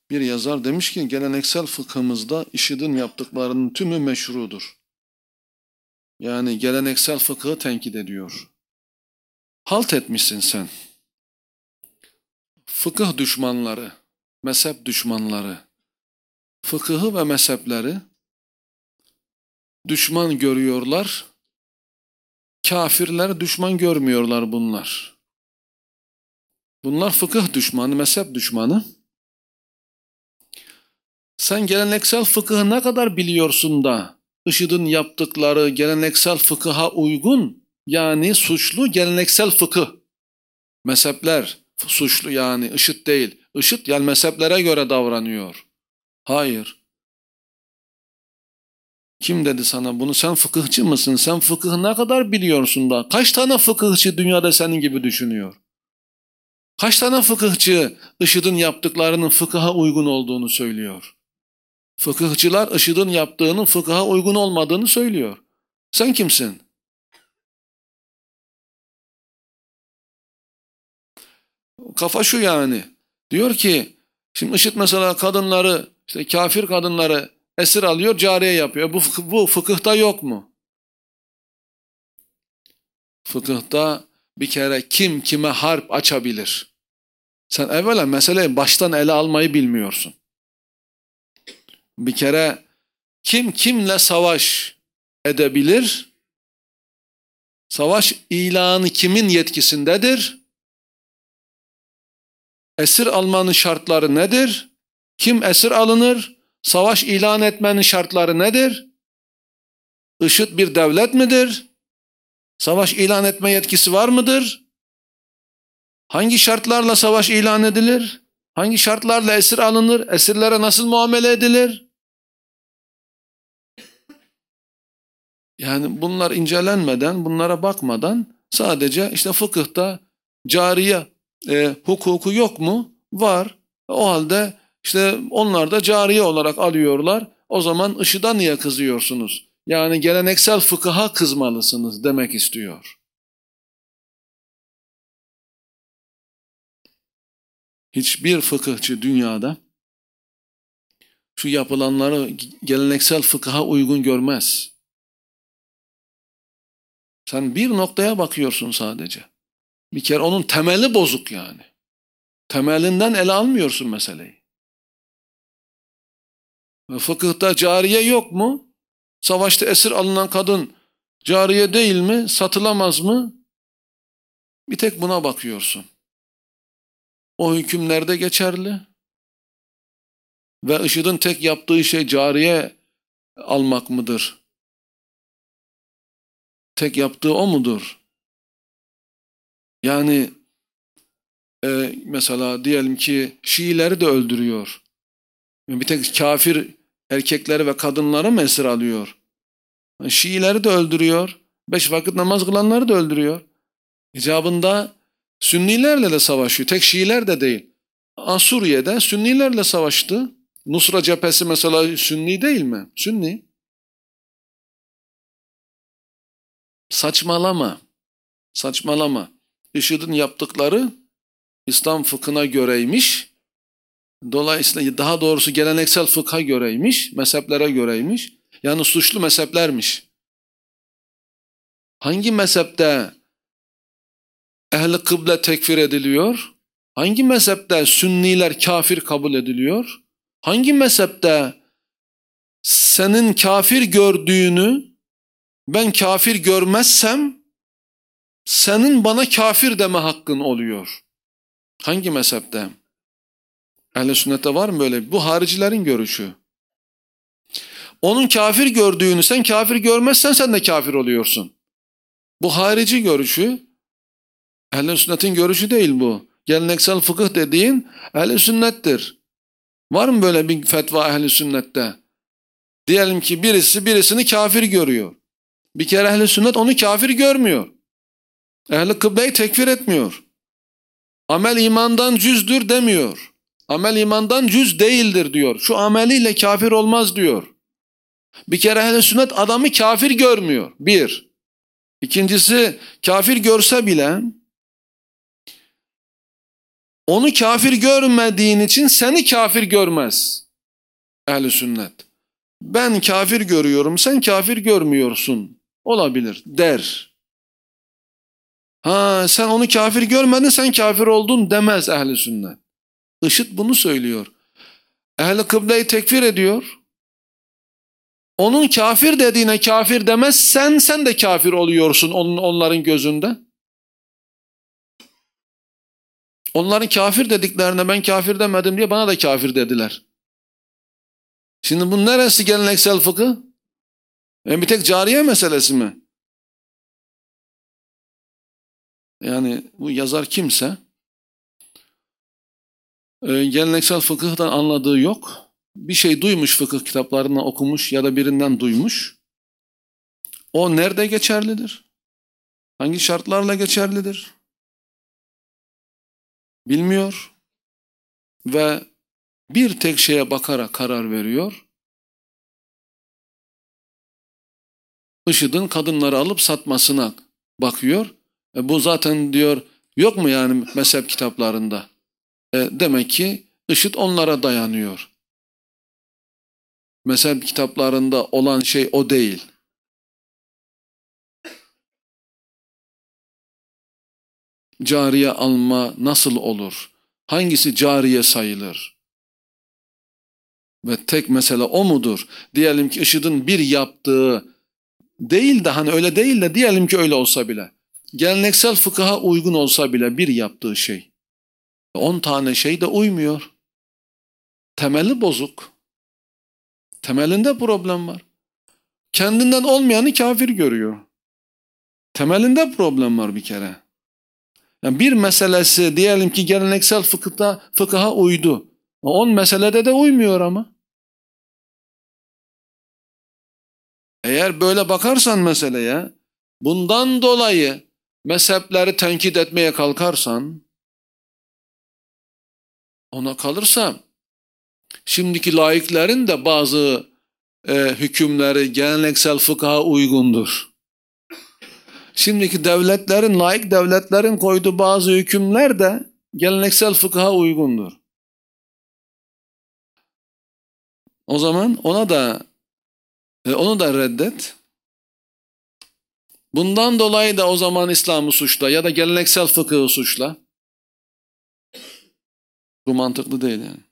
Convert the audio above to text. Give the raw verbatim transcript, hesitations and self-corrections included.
Bir yazar demiş ki geleneksel fıkhımızda IŞİD'in yaptıklarının tümü meşrudur. Yani geleneksel fıkhı tenkit ediyor. Halt etmişsin sen. Fıkıh düşmanları, mezhep düşmanları, fıkıhı ve mezhepleri düşman görüyorlar. Kafirler düşman görmüyorlar bunlar. Bunlar fıkıh düşmanı, mezhep düşmanı. Sen geleneksel fıkıhı ne kadar biliyorsun da IŞİD'in yaptıkları geleneksel fıkıha uygun, yani suçlu geleneksel fıkıh. Mezhepler suçlu, yani IŞİD değil. IŞİD yani mezheplere göre davranıyor. Hayır. Kim dedi sana bunu? Sen fıkıhçı mısın? Sen fıkıhı ne kadar biliyorsun da? Kaç tane fıkıhçı dünyada senin gibi düşünüyor? Kaç tane fıkıhçı IŞİD'in yaptıklarının fıkıha uygun olduğunu söylüyor? Fıkıhçılar IŞİD'in yaptığının fıkıha uygun olmadığını söylüyor. Sen kimsin? Kafa şu yani. Diyor ki, şimdi IŞİD mesela kadınları, işte kafir kadınları esir alıyor, cariye yapıyor. Bu, bu fıkıhta yok mu? Fıkıhta bir kere kim kime harp açabilir? Sen evvela meseleyi baştan ele almayı bilmiyorsun. Bir kere kim kimle savaş edebilir? Savaş ilanı kimin yetkisindedir? Esir almanın şartları nedir? Kim esir alınır? Savaş ilan etmenin şartları nedir? IŞİD bir devlet midir? Savaş ilan etme yetkisi var mıdır? Hangi şartlarla savaş ilan edilir? Hangi şartlarla esir alınır? Esirlere nasıl muamele edilir? Yani bunlar incelenmeden, bunlara bakmadan sadece işte fıkıhta cariye e, hukuku yok mu? Var. O halde işte onlar da cariye olarak alıyorlar. O zaman IŞİD'e niye kızıyorsunuz? Yani geleneksel fıkıha kızmalısınız demek istiyor. Hiçbir fıkıhçı dünyada şu yapılanları geleneksel fıkıha uygun görmez. Sen bir noktaya bakıyorsun sadece. Bir kere onun temeli bozuk yani. Temelinden ele almıyorsun meseleyi. Fıkıhta cariye yok mu? Savaşta esir alınan kadın cariye değil mi? Satılamaz mı? Bir tek buna bakıyorsun. O hüküm nerede geçerli? Ve IŞİD'in tek yaptığı şey cariye almak mıdır? Tek yaptığı o mudur? Yani e, mesela diyelim ki Şiileri de öldürüyor. Bir tek kafir erkekleri ve kadınları mı esir alıyor? Şiileri de öldürüyor. Beş vakit namaz kılanları da öldürüyor. İcabında Sünnilerle de savaşıyor. Tek Şiiler de değil. Suriye'de Sünnilerle savaştı. Nusra cephesi mesela Sünni değil mi? Sünni. Saçmalama. Saçmalama. IŞİD'in yaptıkları İslam fıkhına göreymiş. Dolayısıyla daha doğrusu geleneksel fıkha göreymiş. Mezheplere göreymiş. Yani suçlu mezheplermiş. Hangi mezhepte ehl-i kıble tekfir ediliyor? Hangi mezhepte Sünniler kafir kabul ediliyor? Hangi mezhepte senin kafir gördüğünü ben kafir görmezsem senin bana kafir deme hakkın oluyor? Hangi mezhepte? Ehl-i sünnette var mı böyle? Bu haricilerin görüşü. Onun kafir gördüğünü sen kafir görmezsen sen de kafir oluyorsun. Bu harici görüşü. Ehl-i sünnetin görüşü değil bu. Geleneksel fıkıh dediğin ehl-i sünnettir. Var mı böyle bir fetva ehl-i sünnette? Diyelim ki birisi birisini kafir görüyor. Bir kere ehl-i sünnet onu kafir görmüyor. Ehl-i kıbleyi tekfir etmiyor. Amel imandan cüzdür demiyor. Amel imandan cüz değildir diyor. Şu ameliyle kafir olmaz diyor. Bir kere ehl-i sünnet adamı kafir görmüyor. Bir. İkincisi kafir görse bile Onu kafir görmediğin için seni kafir görmez. Ehl-i sünnet. Ben kafir görüyorum, sen kafir görmüyorsun. Olabilir der. Ha sen onu kafir görmedin, sen kafir oldun demez ehl-i sünnet. IŞİD bunu söylüyor. Ehl-i kıbleyi tekfir ediyor. Onun kafir dediğine kafir demez, sen sen de kafir oluyorsun onun, onların gözünde. Onların kafir dediklerine ben kafir demedim diye bana da kafir dediler. Şimdi bu neresi geleneksel fıkıh? E bir tek cariye meselesi mi? Yani bu yazar kimse e, geleneksel fıkıhtan anladığı yok. Bir şey duymuş, fıkıh kitaplarından okumuş ya da birinden duymuş. O nerede geçerlidir? Hangi şartlarla geçerlidir? Bilmiyor. Ve bir tek şeye bakarak karar veriyor. IŞİD'in kadınları alıp satmasına bakıyor. E bu zaten diyor yok mu yani mezhep kitaplarında? E demek ki IŞİD onlara dayanıyor. Mezhep kitaplarında olan şey o değil. Cariye alma nasıl olur? Hangisi cariye sayılır? Ve tek mesele o mudur? Diyelim ki IŞİD'in bir yaptığı değil de hani öyle değil de diyelim ki öyle olsa bile. Geleneksel fıkıha uygun olsa bile bir yaptığı şey. On tane şey de uymuyor. Temeli bozuk. Temelinde problem var. Kendinden olmayanı kafir görüyor. Temelinde problem var bir kere. Yani bir meselesi diyelim ki geleneksel fıkıhta, fıkıha uydu. On meselede de uymuyor ama. Eğer böyle bakarsan meseleye, bundan dolayı mezhepleri tenkit etmeye kalkarsan, ona kalırsa şimdiki laiklerin de bazı e, hükümleri geleneksel fıkha uygundur. Şimdiki devletlerin, laik devletlerin koyduğu bazı hükümler de geleneksel fıkha uygundur. O zaman ona da e, onu da reddet. Bundan dolayı da o zaman İslam'ı suçla ya da geleneksel fıkıhı suçla. Bu mantıklı değil yani.